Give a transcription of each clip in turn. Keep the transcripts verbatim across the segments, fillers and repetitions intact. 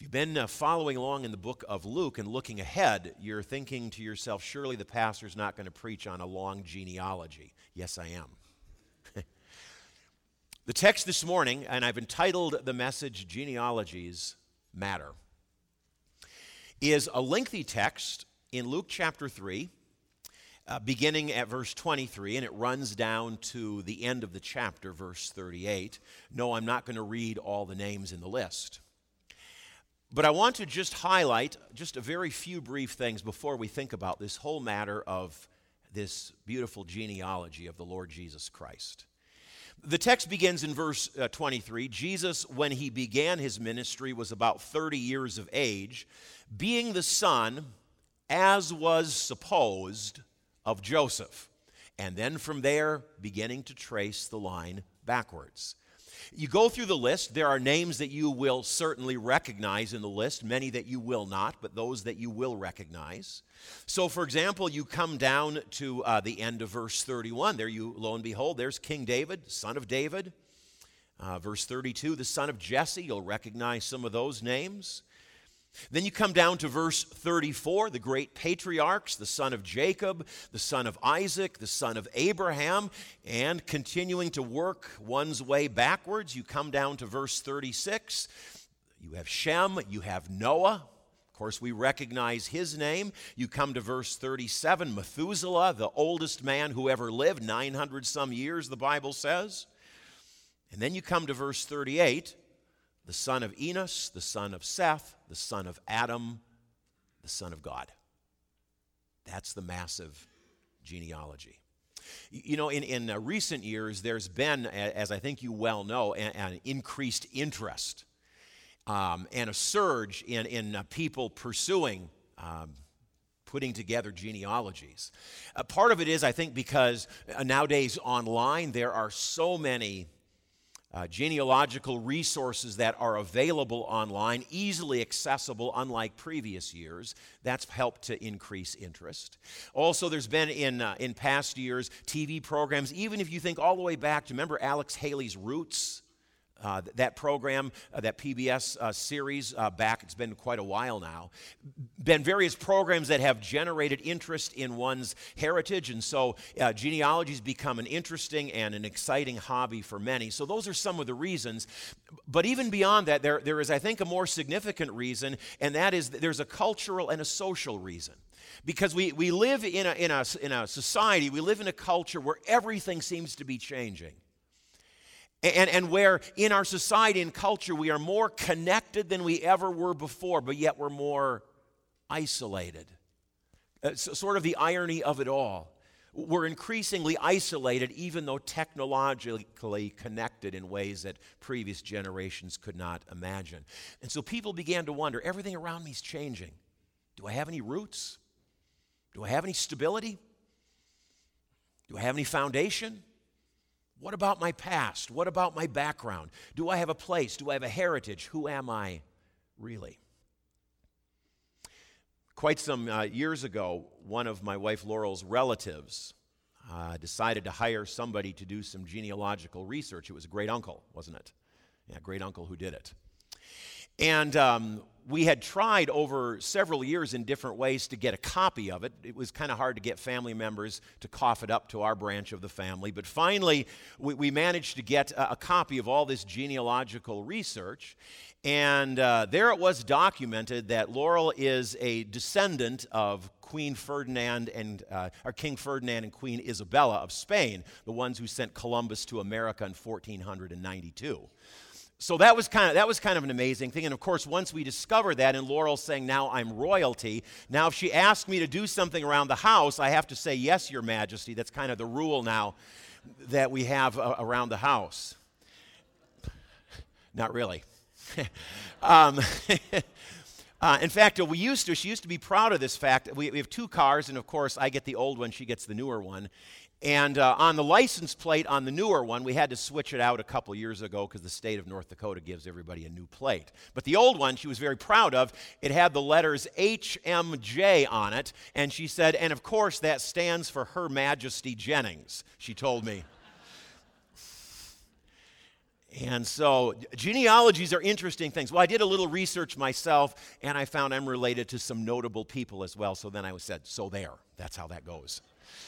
you've been uh, following along in the book of Luke and looking ahead, you're thinking to yourself, surely the pastor's not going to preach on a long genealogy. Yes, I am. The text this morning, and I've entitled the message, Genealogies Matter, is a lengthy text in Luke chapter three, uh, beginning at verse twenty-three, and it runs down to the end of the chapter, verse thirty-eight. No, I'm not going to read all the names in the list. But I want to just highlight just a very few brief things before we think about this whole matter of this beautiful genealogy of the Lord Jesus Christ. The text begins in verse uh, twenty-three. Jesus, when he began his ministry, was about thirty years of age, being the son, as was supposed, of Joseph. And then from there, beginning to trace the line backwards. You go through the list. There are names that you will certainly recognize in the list, many that you will not, but those that you will recognize. So, for example, you come down to uh, the end of verse thirty-one. There you, lo and behold, there's King David, son of David. Uh, verse thirty-two, the son of Jesse. You'll recognize some of those names. Then you come down to verse thirty-four, the great patriarchs, the son of Jacob, the son of Isaac, the son of Abraham, and continuing to work one's way backwards, you come down to verse thirty-six. You have Shem, you have Noah. Of course, we recognize his name. You come to verse thirty-seven, Methuselah, the oldest man who ever lived, nine hundred some years, the Bible says. And then you come to verse thirty-eight, the son of Enos, the son of Seth, the son of Adam, the son of God. That's the massive genealogy. You know, in, in uh, recent years, there's been, as I think you well know, an, an increased interest um, and a surge in, in uh, people pursuing um, putting together genealogies. Uh, part of it is, I think, because uh, nowadays online there are so many Uh, genealogical resources that are available online, easily accessible, unlike previous years. That's helped to increase interest. Also, there's been in uh, in past years T V programs, even if you think all the way back to, remember Alex Haley's Roots? Uh, that program, uh, that P B S uh, series uh, back, it's been quite a while now. Been various programs that have generated interest in one's heritage, and so uh, genealogies become an interesting and an exciting hobby for many. So those are some of the reasons. But even beyond that, there, there is, I think, a more significant reason, and that is that there's a cultural and a social reason. Because we, we live in a, in, a, in a society, we live in a culture where everything seems to be changing. And, and where in our society and culture we are more connected than we ever were before, but yet we're more isolated. Uh, so, sort of the irony of it all. We're increasingly isolated, even though technologically connected in ways that previous generations could not imagine. And so people began to wonder, everything around me is changing. Do I have any roots? Do I have any stability? Do I have any foundation? What about my past? What about my background? Do I have a place? Do I have a heritage? Who am I really? Quite some uh, years ago, one of my wife Laurel's relatives uh, decided to hire somebody to do some genealogical research. It was a great uncle, wasn't it? Yeah, great uncle who did it. And um, we had tried over several years in different ways to get a copy of it. It was kind of hard to get family members to cough it up to our branch of the family. But finally, we, we managed to get a, a copy of all this genealogical research. And uh, there it was documented that Laurel is a descendant of Queen Ferdinand and uh, or King Ferdinand and Queen Isabella of Spain, the ones who sent Columbus to America in fourteen ninety-two. So that was kind of that was kind of an amazing thing. And of course, once we discovered that, and Laurel saying, "Now I'm royalty." Now, if she asked me to do something around the house, I have to say, "Yes, Your Majesty." That's kind of the rule now that we have uh, around the house. Not really. um, uh, in fact, uh, we used to. She used to be proud of this fact. We, we have two cars, and of course, I get the old one. She gets the newer one. And uh, on the license plate on the newer one, we had to switch it out a couple years ago because the state of North Dakota gives everybody a new plate. But the old one she was very proud of. It had the letters H M J on it, and she said, and of course that stands for Her Majesty Jennings, she told me. And so genealogies are interesting things. Well, I did a little research myself, and I found I'm related to some notable people as well. So then I said, so there. That's how that goes.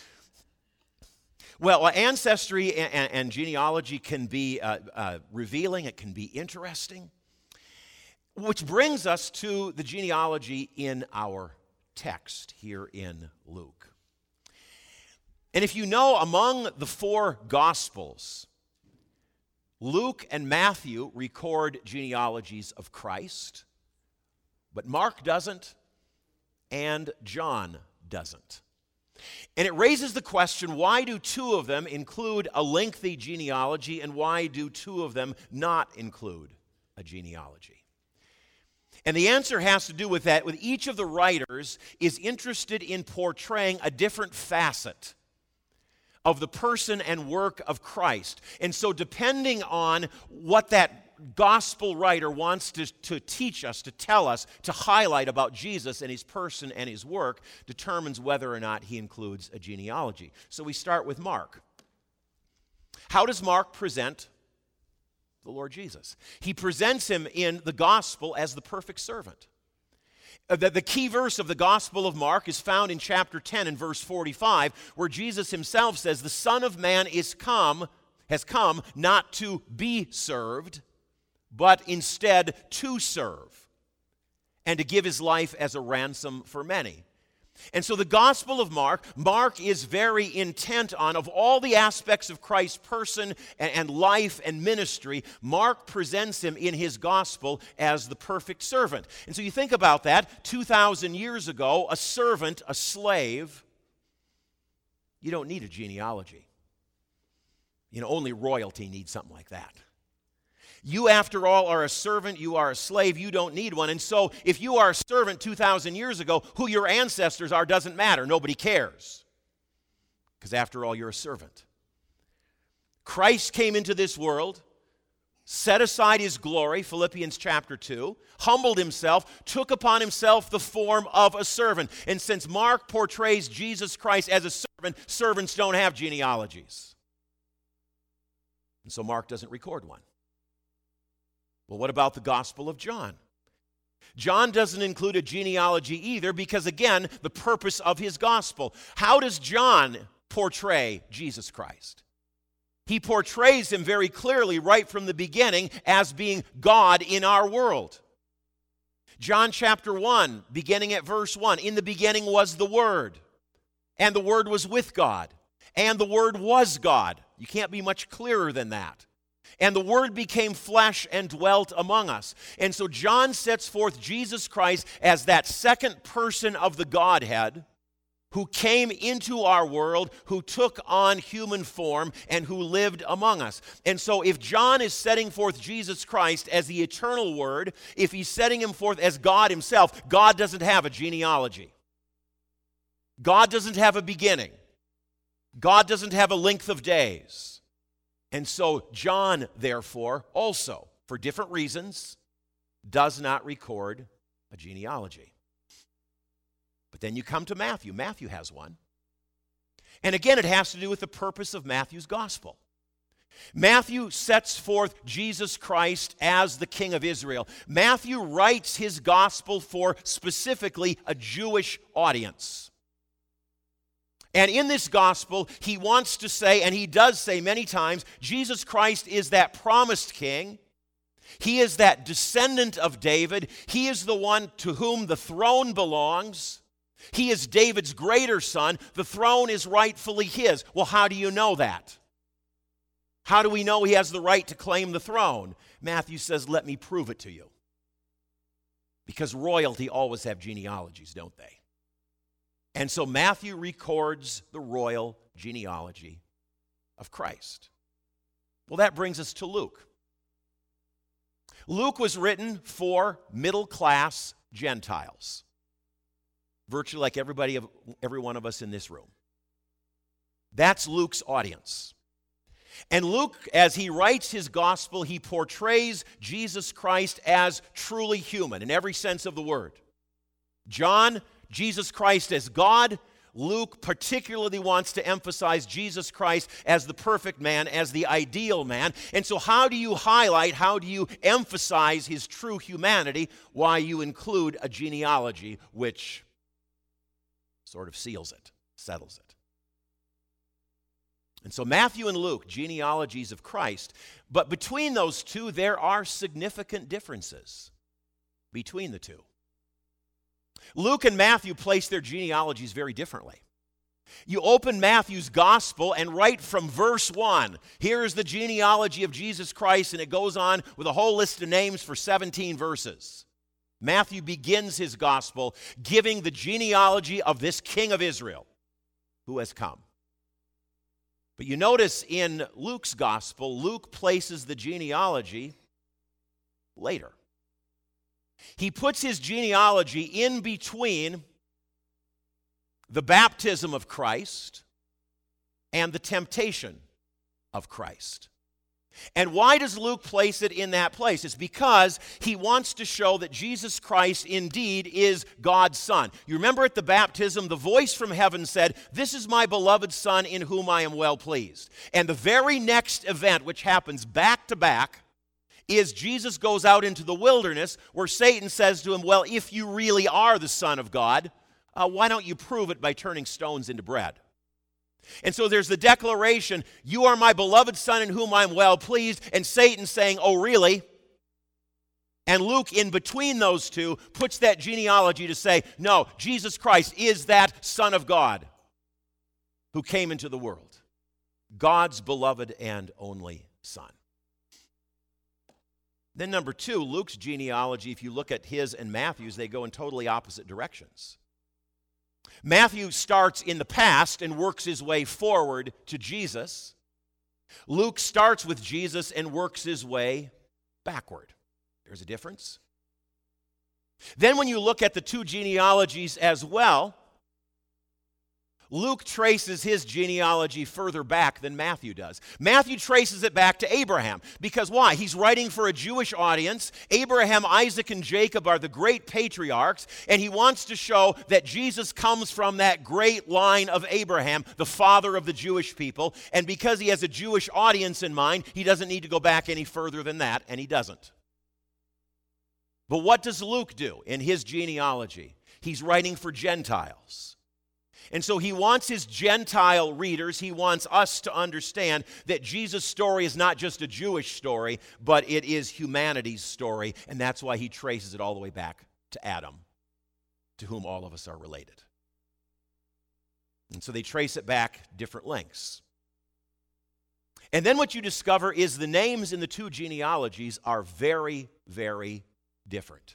Well, ancestry and, and genealogy can be uh, uh, revealing. It can be interesting. Which brings us to the genealogy in our text here in Luke. And if you know, among the four Gospels, Luke and Matthew record genealogies of Christ, but Mark doesn't, and John doesn't. And it raises the question, why do two of them include a lengthy genealogy, and why do two of them not include a genealogy? And the answer has to do with that, with each of the writers is interested in portraying a different facet of the person and work of Christ. And so depending on what that gospel writer wants to, to teach us, to tell us, to highlight about Jesus and his person and his work, determines whether or not he includes a genealogy. So we start with Mark. How does Mark present the Lord Jesus? He presents him in the gospel as the perfect servant. The, the key verse of the Gospel of Mark is found in chapter ten and verse forty-five, where Jesus himself says, the Son of Man is come, has come not to be served, but instead to serve, and to give his life as a ransom for many. And so the Gospel of Mark, Mark is very intent on, of all the aspects of Christ's person and, and life and ministry, Mark presents him in his gospel as the perfect servant. And so you think about that, two thousand years ago, a servant, a slave, you don't need a genealogy. You know, only royalty needs something like that. You, after all, are a servant, you are a slave, you don't need one. And so if you are a servant two thousand years ago, who your ancestors are doesn't matter. Nobody cares. Because after all, you're a servant. Christ came into this world, set aside his glory, Philippians chapter two, humbled himself, took upon himself the form of a servant. And since Mark portrays Jesus Christ as a servant, servants don't have genealogies. And so Mark doesn't record one. Well, what about the Gospel of John? John doesn't include a genealogy either because, again, the purpose of his gospel. How does John portray Jesus Christ? He portrays him very clearly right from the beginning as being God in our world. John chapter one, beginning at verse one, in the beginning was the Word, and the Word was with God, and the Word was God. You can't be much clearer than that. And the Word became flesh and dwelt among us. And so John sets forth Jesus Christ as that second person of the Godhead who came into our world, who took on human form, and who lived among us. And so if John is setting forth Jesus Christ as the eternal Word, if he's setting him forth as God himself, God doesn't have a genealogy. God doesn't have a beginning. God doesn't have a length of days. And so John, therefore, also, for different reasons, does not record a genealogy. But then you come to Matthew. Matthew has one. And again, it has to do with the purpose of Matthew's gospel. Matthew sets forth Jesus Christ as the King of Israel. Matthew writes his gospel for specifically a Jewish audience. And in this gospel, he wants to say, and he does say many times, Jesus Christ is that promised king. He is that descendant of David. He is the one to whom the throne belongs. He is David's greater son. The throne is rightfully his. Well, how do you know that? How do we know he has the right to claim the throne? Matthew says, let me prove it to you. Because royalty always have genealogies, don't they? And so Matthew records the royal genealogy of Christ. Well, that brings us to Luke. Luke was written for middle-class Gentiles, virtually like everybody, every one of us in this room. That's Luke's audience. And Luke, as he writes his gospel, he portrays Jesus Christ as truly human in every sense of the word. John, Jesus Christ as God. Luke particularly wants to emphasize Jesus Christ as the perfect man, as the ideal man. And so how do you highlight, how do you emphasize his true humanity? Why, you include a genealogy which sort of seals it, settles it. And so Matthew and Luke, genealogies of Christ. But between those two, there are significant differences between the two. Luke and Matthew place their genealogies very differently. You open Matthew's gospel, and right from verse one, here's the genealogy of Jesus Christ, and it goes on with a whole list of names for seventeen verses. Matthew begins his gospel giving the genealogy of this king of Israel who has come. But you notice in Luke's gospel, Luke places the genealogy later. He puts his genealogy in between the baptism of Christ and the temptation of Christ. And why does Luke place it in that place? It's because he wants to show that Jesus Christ indeed is God's Son. You remember at the baptism, the voice from heaven said, "This is my beloved Son in whom I am well pleased." And the very next event, which happens back to back, is Jesus goes out into the wilderness where Satan says to him, "Well, if you really are the Son of God, uh, why don't you prove it by turning stones into bread?" And so there's the declaration, "You are my beloved Son in whom I'm well pleased," and Satan saying, "Oh, really?" And Luke, in between those two, puts that genealogy to say, no, Jesus Christ is that Son of God who came into the world, God's beloved and only Son. Then number two, Luke's genealogy, if you look at his and Matthew's, they go in totally opposite directions. Matthew starts in the past and works his way forward to Jesus. Luke starts with Jesus and works his way backward. There's a difference. Then when you look at the two genealogies as well, Luke traces his genealogy further back than Matthew does. Matthew traces it back to Abraham. Because why? He's writing for a Jewish audience. Abraham, Isaac, and Jacob are the great patriarchs, and he wants to show that Jesus comes from that great line of Abraham, the father of the Jewish people. And because he has a Jewish audience in mind, he doesn't need to go back any further than that, and he doesn't. But what does Luke do in his genealogy? He's writing for Gentiles. And so he wants his Gentile readers, he wants us to understand that Jesus' story is not just a Jewish story, but it is humanity's story, and that's why he traces it all the way back to Adam, to whom all of us are related. And so they trace it back different lengths. And then what you discover is the names in the two genealogies are very, very different.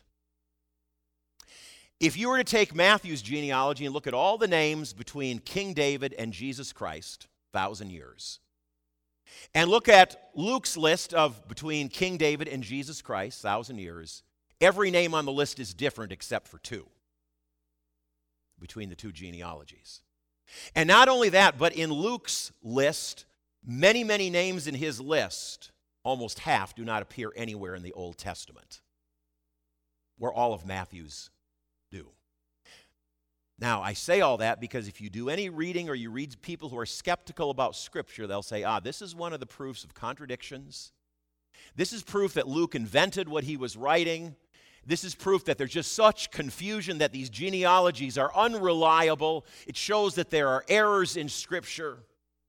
If you were to take Matthew's genealogy and look at all the names between King David and Jesus Christ, thousand years, and look at Luke's list of between King David and Jesus Christ, thousand years, every name on the list is different except for two between the two genealogies. And not only that, but in Luke's list, many, many names in his list, almost half, do not appear anywhere in the Old Testament, where all of Matthew's do. Now, I say all that because if you do any reading or you read people who are skeptical about Scripture, they'll say, ah, this is one of the proofs of contradictions. This is proof that Luke invented what he was writing. This is proof that there's just such confusion that these genealogies are unreliable. It shows that there are errors in Scripture.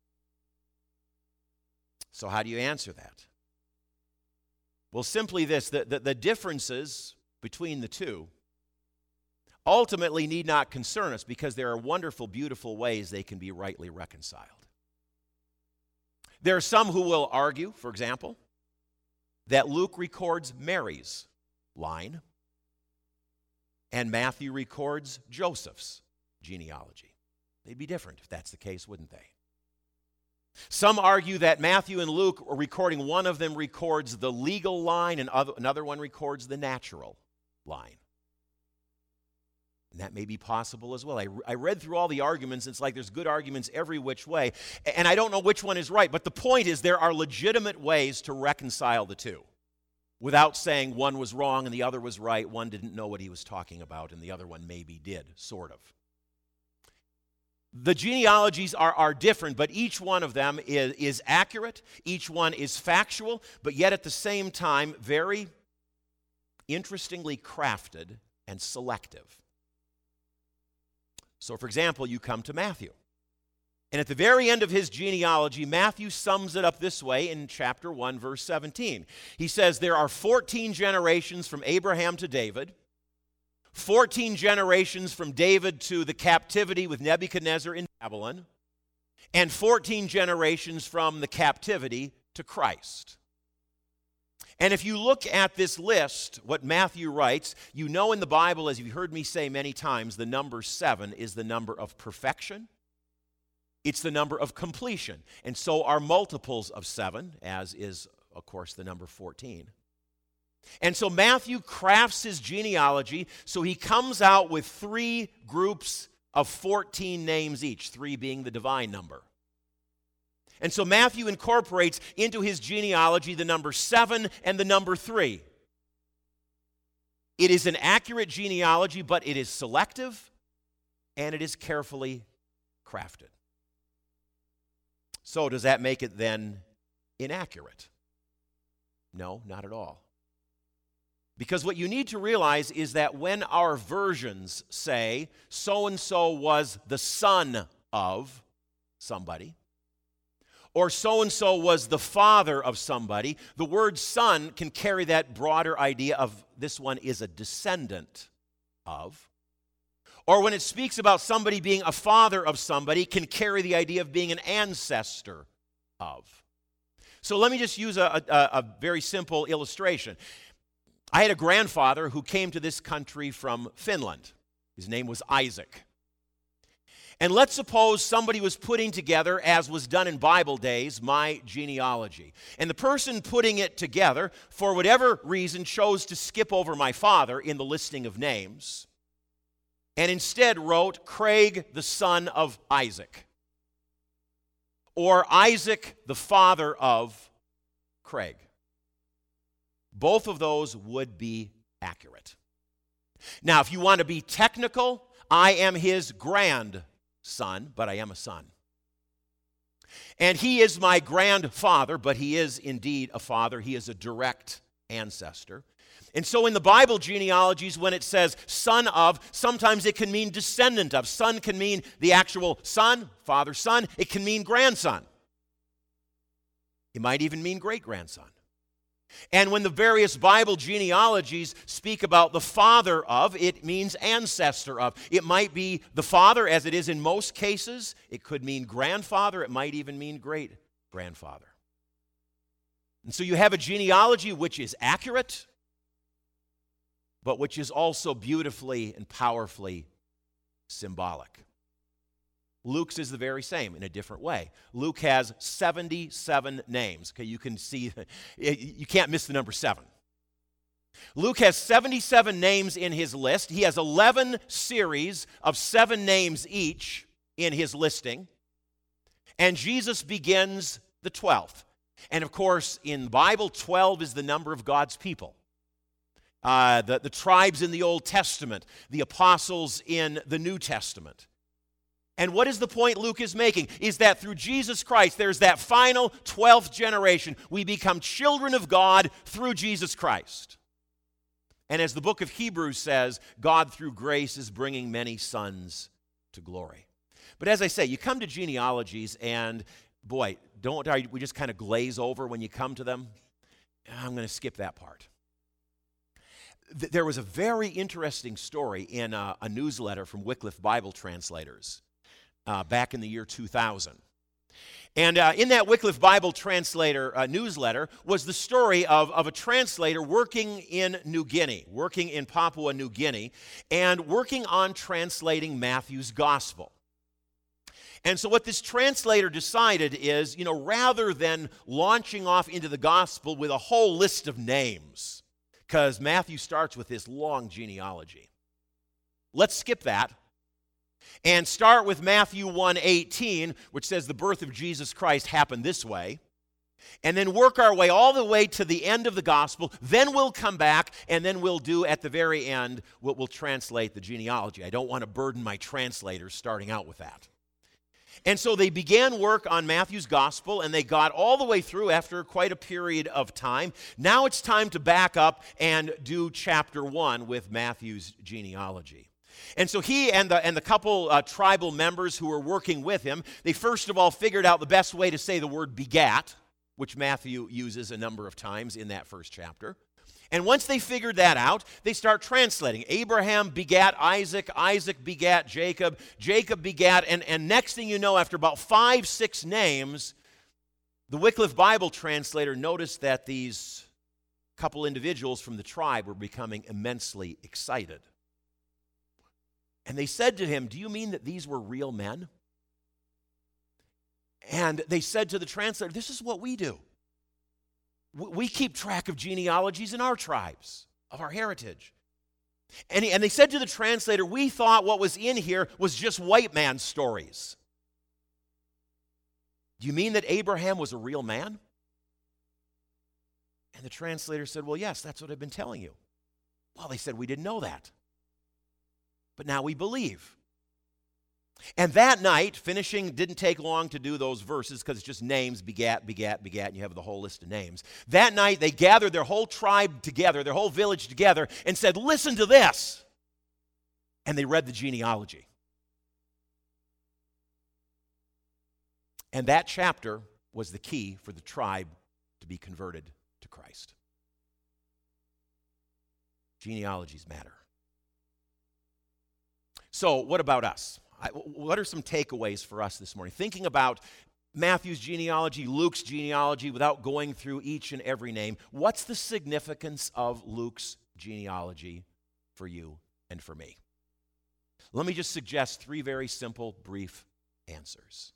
So how do you answer that? Well, simply this, the, the, the differences between the two ultimately need not concern us because there are wonderful, beautiful ways they can be rightly reconciled. There are some who will argue, for example, that Luke records Mary's line and Matthew records Joseph's genealogy. They'd be different if that's the case, wouldn't they? Some argue that Matthew and Luke are recording, one of them records the legal line and other, another one records the natural line. And that may be possible as well. I, I read through all the arguments. It's like there's good arguments every which way. And I don't know which one is right. But the point is there are legitimate ways to reconcile the two without saying one was wrong and the other was right. One didn't know what he was talking about and the other one maybe did, sort of. The genealogies are, are different, but each one of them is, is accurate. Each one is factual, but yet at the same time, very interestingly crafted and selective. So, for example, you come to Matthew. And at the very end of his genealogy, Matthew sums it up this way in chapter one, verse seventeen. He says, there are fourteen generations from Abraham to David, fourteen generations from David to the captivity with Nebuchadnezzar in Babylon, and fourteen generations from the captivity to Christ. And if you look at this list, what Matthew writes, you know in the Bible, as you've heard me say many times, the number seven is the number of perfection. It's the number of completion. And so are multiples of seven, as is, of course, the number fourteen. And so Matthew crafts his genealogy so he comes out with three groups of fourteen names each, three being the divine number. And so Matthew incorporates into his genealogy the number seven and the number three. It is an accurate genealogy, but it is selective and it is carefully crafted. So does that make it then inaccurate? No, not at all. Because what you need to realize is that when our versions say so-and-so was the son of somebody, or so-and-so was the father of somebody, the word son can carry that broader idea of this one is a descendant of. Or when it speaks about somebody being a father of somebody, can carry the idea of being an ancestor of. So let me just use a, a, a very simple illustration. I had a grandfather who came to this country from Finland. His name was Isaac. And let's suppose somebody was putting together, as was done in Bible days, my genealogy. And the person putting it together, for whatever reason, chose to skip over my father in the listing of names, and instead wrote Craig, the son of Isaac, or Isaac, the father of Craig. Both of those would be accurate. Now, if you want to be technical, I am his grandson, but I am a son. And he is my grandfather, but he is indeed a father. He is a direct ancestor. And so in the Bible genealogies, when it says son of, sometimes it can mean descendant of. Son can mean the actual son, father, son. It can mean grandson. It might even mean great-grandson. And when the various Bible genealogies speak about the father of, it means ancestor of. It might be the father, as it is in most cases. It could mean grandfather. It might even mean great-grandfather. And so you have a genealogy which is accurate, but which is also beautifully and powerfully symbolic. Luke's is the very same in a different way. Luke has seventy-seven names. Okay, you can see, you can't miss the number seven. Luke has seventy-seven names in his list. He has eleven series of seven names each in his listing. And Jesus begins the twelfth. And of course, in the Bible, twelve is the number of God's people. Uh, the, the tribes in the Old Testament, the apostles in the New Testament. And what is the point Luke is making? Is that through Jesus Christ, there's that final twelfth generation. We become children of God through Jesus Christ. And as the book of Hebrews says, God through grace is bringing many sons to glory. But as I say, you come to genealogies and, boy, don't we just kind of glaze over when you come to them? I'm going to skip that part. There was a very interesting story in a, a newsletter from Wycliffe Bible Translators. Uh, back in the year two thousand. And uh, in that Wycliffe Bible Translator uh, newsletter was the story of, of a translator working in New Guinea, working in Papua New Guinea, and working on translating Matthew's gospel. And so what this translator decided is, you know, rather than launching off into the gospel with a whole list of names, because Matthew starts with this long genealogy, let's skip that. And start with Matthew one eighteen, which says the birth of Jesus Christ happened this way. And then work our way all the way to the end of the gospel. Then we'll come back, and then we'll do at the very end what we'll translate the genealogy. I don't want to burden my translators starting out with that. And so they began work on Matthew's gospel, and they got all the way through after quite a period of time. Now it's time to back up and do chapter one with Matthew's genealogy. And so he and the, and the couple uh, tribal members who were working with him, they first of all figured out the best way to say the word begat, which Matthew uses a number of times in that first chapter. And once they figured that out, they start translating. Abraham begat Isaac, Isaac begat Jacob, Jacob begat, and, and next thing you know, after about five, six names, the Wycliffe Bible translator noticed that these couple individuals from the tribe were becoming immensely excited. And they said to him, "Do you mean that these were real men?" And they said to the translator, "This is what we do. We keep track of genealogies in our tribes, of our heritage." And, he, and they said to the translator, "We thought what was in here was just white man stories. Do you mean that Abraham was a real man?" And the translator said, "Well, yes, that's what I've been telling you." Well, they said, "We didn't know that. But now we believe." And that night, finishing, didn't take long to do those verses because it's just names, begat, begat, begat, and you have the whole list of names. That night, they gathered their whole tribe together, their whole village together, and said, "Listen to this." And they read the genealogy. And that chapter was the key for the tribe to be converted to Christ. Genealogies matter. So, what about us? I, what are some takeaways for us this morning? Thinking about Matthew's genealogy, Luke's genealogy, without going through each and every name, what's the significance of Luke's genealogy for you and for me? Let me just suggest three very simple, brief answers.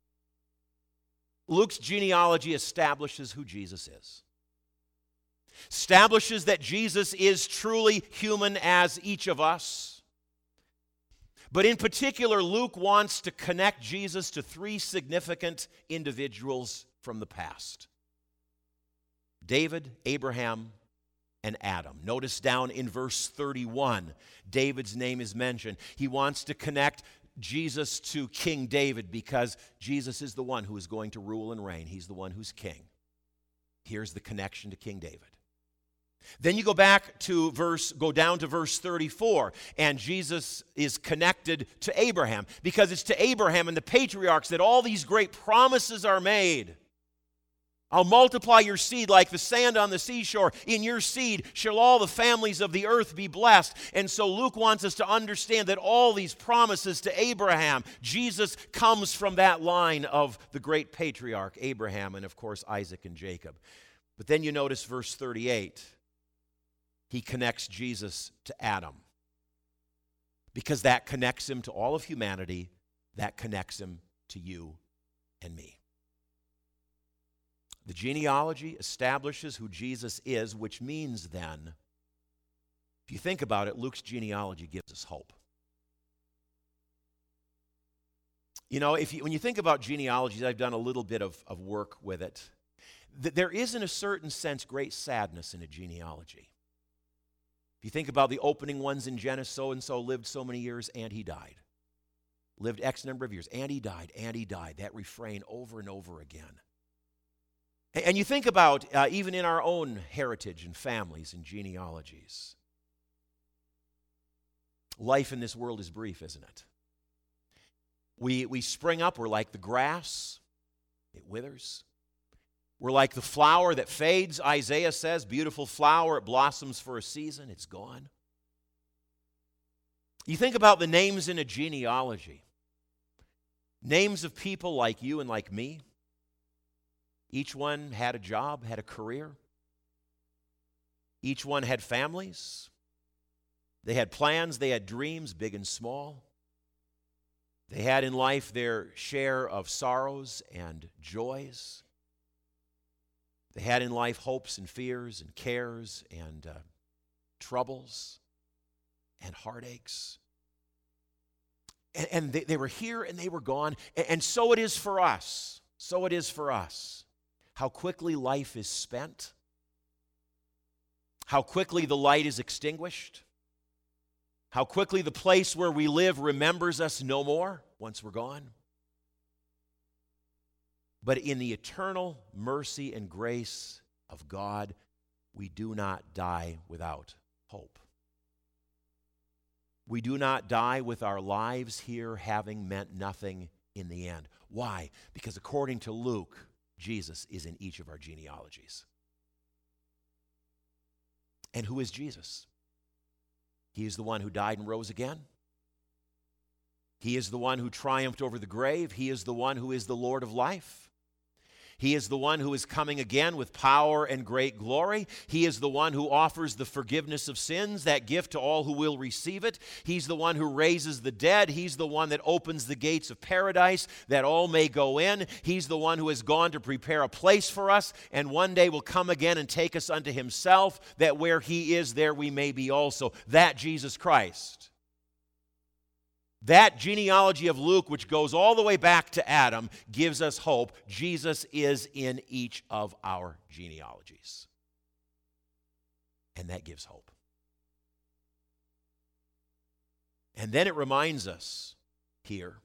Luke's genealogy establishes who Jesus is. Establishes that Jesus is truly human as each of us. But in particular, Luke wants to connect Jesus to three significant individuals from the past: David, Abraham, and Adam. Notice down in verse thirty-one, David's name is mentioned. He wants to connect Jesus to King David because Jesus is the one who is going to rule and reign. He's the one who's king. Here's the connection to King David. Then you go back to verse, go down to verse thirty-four, and Jesus is connected to Abraham because it's to Abraham and the patriarchs that all these great promises are made. "I'll multiply your seed like the sand on the seashore. In your seed shall all the families of the earth be blessed." And so Luke wants us to understand that all these promises to Abraham, Jesus comes from that line of the great patriarch, Abraham, and of course Isaac and Jacob. But then you notice verse thirty-eight. He connects Jesus to Adam because that connects him to all of humanity. That connects him to you and me. The genealogy establishes who Jesus is, which means then, if you think about it, Luke's genealogy gives us hope. You know, if you, when you think about genealogies, I've done a little bit of, of work with it. Th- there is, in a certain sense, great sadness in a genealogy. If you think about the opening ones in Genesis, so-and-so lived so many years and he died. Lived X number of years and he died, and he died. That refrain over and over again. And, and you think about, uh, even in our own heritage and families and genealogies, life in this world is brief, isn't it? We, we spring up, we're like the grass, it withers. We're like the flower that fades, Isaiah says, beautiful flower, it blossoms for a season, it's gone. You think about the names in a genealogy. Names of people like you and like me. Each one had a job, had a career. Each one had families. They had plans, they had dreams, big and small. They had in life their share of sorrows and joys. They had in life hopes and fears and cares and uh, troubles and heartaches. And, and they, they were here and they were gone. And, and so it is for us. So it is for us. How quickly life is spent. How quickly the light is extinguished. How quickly the place where we live remembers us no more once we're gone. But in the eternal mercy and grace of God, we do not die without hope. We do not die with our lives here having meant nothing in the end. Why? Because according to Luke, Jesus is in each of our genealogies. And who is Jesus? He is the one who died and rose again. He is the one who triumphed over the grave. He is the one who is the Lord of life. He is the one who is coming again with power and great glory. He is the one who offers the forgiveness of sins, that gift to all who will receive it. He's the one who raises the dead. He's the one that opens the gates of paradise that all may go in. He's the one who has gone to prepare a place for us and one day will come again and take us unto himself, that where he is, there we may be also. That Jesus Christ. That genealogy of Luke, which goes all the way back to Adam, gives us hope. Jesus is in each of our genealogies. And that gives hope. And then it reminds us here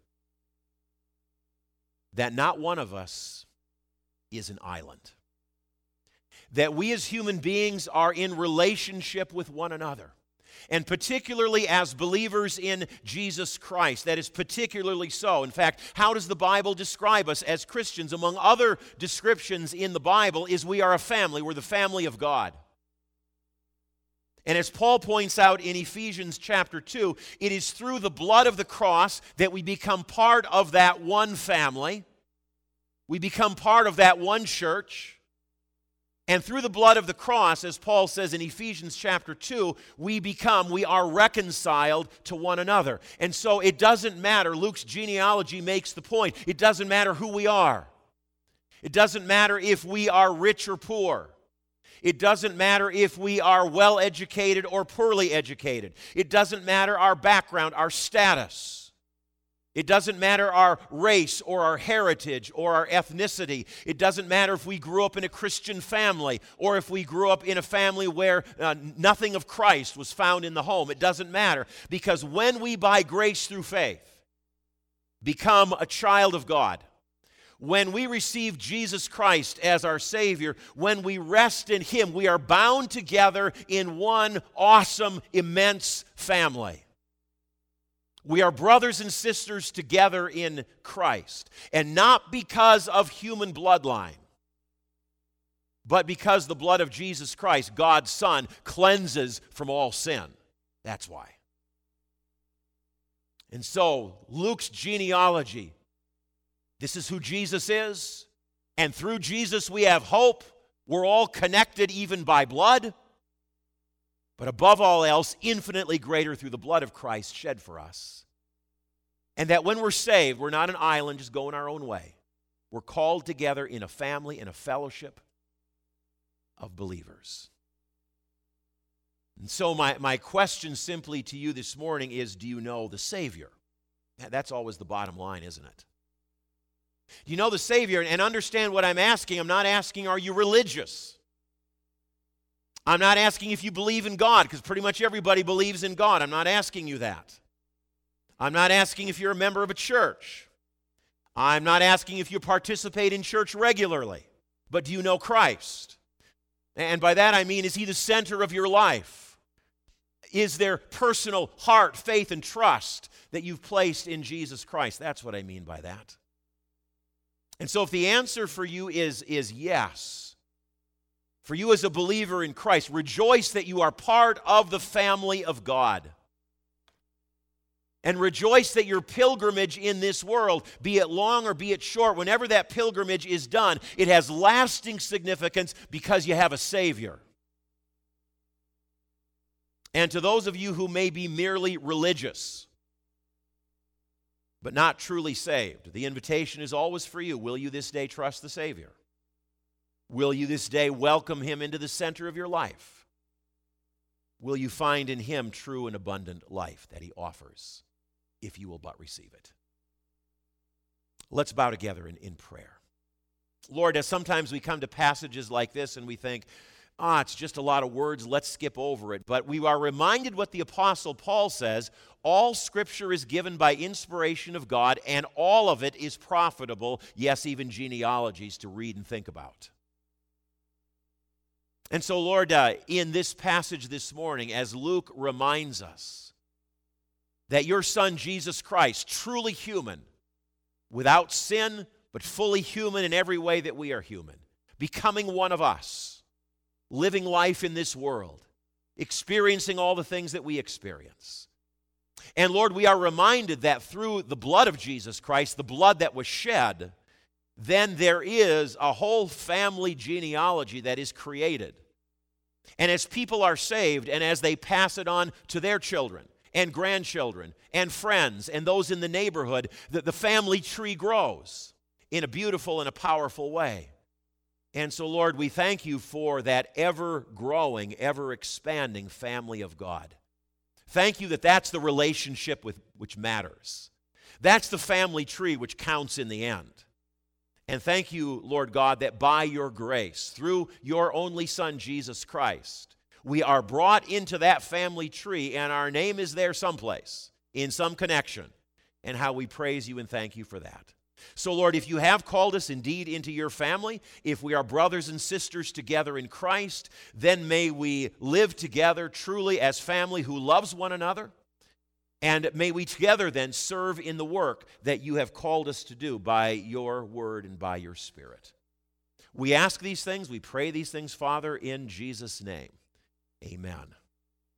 that not one of us is an island. That we as human beings are in relationship with one another. And particularly as believers in Jesus Christ, that is particularly so. In fact, how does the Bible describe us as Christians? Among other descriptions in the Bible is we are a family. We're the family of God. And as Paul points out in Ephesians chapter two, it is through the blood of the cross that we become part of that one family. We become part of that one church. And through the blood of the cross, as Paul says in Ephesians chapter two, we become, we are reconciled to one another. And so it doesn't matter, Luke's genealogy makes the point, it doesn't matter who we are. It doesn't matter if we are rich or poor. It doesn't matter if we are well-educated or poorly educated. It doesn't matter our background, our status. It doesn't matter our race or our heritage or our ethnicity. It doesn't matter if we grew up in a Christian family or if we grew up in a family where uh, nothing of Christ was found in the home. It doesn't matter, because when we by grace through faith become a child of God, when we receive Jesus Christ as our Savior, when we rest in Him, we are bound together in one awesome, immense family. We are brothers and sisters together in Christ, and not because of human bloodline, but because the blood of Jesus Christ, God's Son, cleanses from all sin. That's why. And so, Luke's genealogy, this is who Jesus is, and through Jesus we have hope. We're all connected even by blood. But above all else, infinitely greater through the blood of Christ shed for us. And that when we're saved, we're not an island just going our own way. We're called together in a family, in a fellowship of believers. And so my, my question simply to you this morning is, do you know the Savior? That's always the bottom line, isn't it? Do you know the Savior? And understand what I'm asking. I'm not asking, are you religious? I'm not asking if you believe in God, because pretty much everybody believes in God. I'm not asking you that. I'm not asking if you're a member of a church. I'm not asking if you participate in church regularly. But do you know Christ? And by that I mean, is He the center of your life? Is there personal heart, faith, and trust that you've placed in Jesus Christ? That's what I mean by that. And so if the answer for you is, is yes, for you as a believer in Christ, rejoice that you are part of the family of God. And rejoice that your pilgrimage in this world, be it long or be it short, whenever that pilgrimage is done, it has lasting significance because you have a Savior. And to those of you who may be merely religious, but not truly saved, the invitation is always for you. Will you this day trust the Savior? Will you this day welcome Him into the center of your life? Will you find in Him true and abundant life that He offers, if you will but receive it? Let's bow together in, in prayer. Lord, as sometimes we come to passages like this and we think, ah, it's just a lot of words, let's skip over it. But we are reminded what the Apostle Paul says, all Scripture is given by inspiration of God, and all of it is profitable, yes, even genealogies to read and think about. And so, Lord, uh, in this passage this morning, as Luke reminds us that your Son, Jesus Christ, truly human, without sin, but fully human in every way that we are human, becoming one of us, living life in this world, experiencing all the things that we experience. And Lord, we are reminded that through the blood of Jesus Christ, the blood that was shed, then there is a whole family genealogy that is created. And as people are saved, and as they pass it on to their children and grandchildren and friends and those in the neighborhood, the, the family tree grows in a beautiful and a powerful way. And so, Lord, we thank you for that ever-growing, ever-expanding family of God. Thank you that that's the relationship with, which matters. That's the family tree which counts in the end. And thank you, Lord God, that by your grace, through your only Son, Jesus Christ, we are brought into that family tree, and our name is there someplace, in some connection, and how we praise you and thank you for that. So, Lord, if you have called us indeed into your family, if we are brothers and sisters together in Christ, then may we live together truly as family who loves one another, and may we together then serve in the work that you have called us to do by your word and by your Spirit. We ask these things, we pray these things, Father, in Jesus' name. Amen.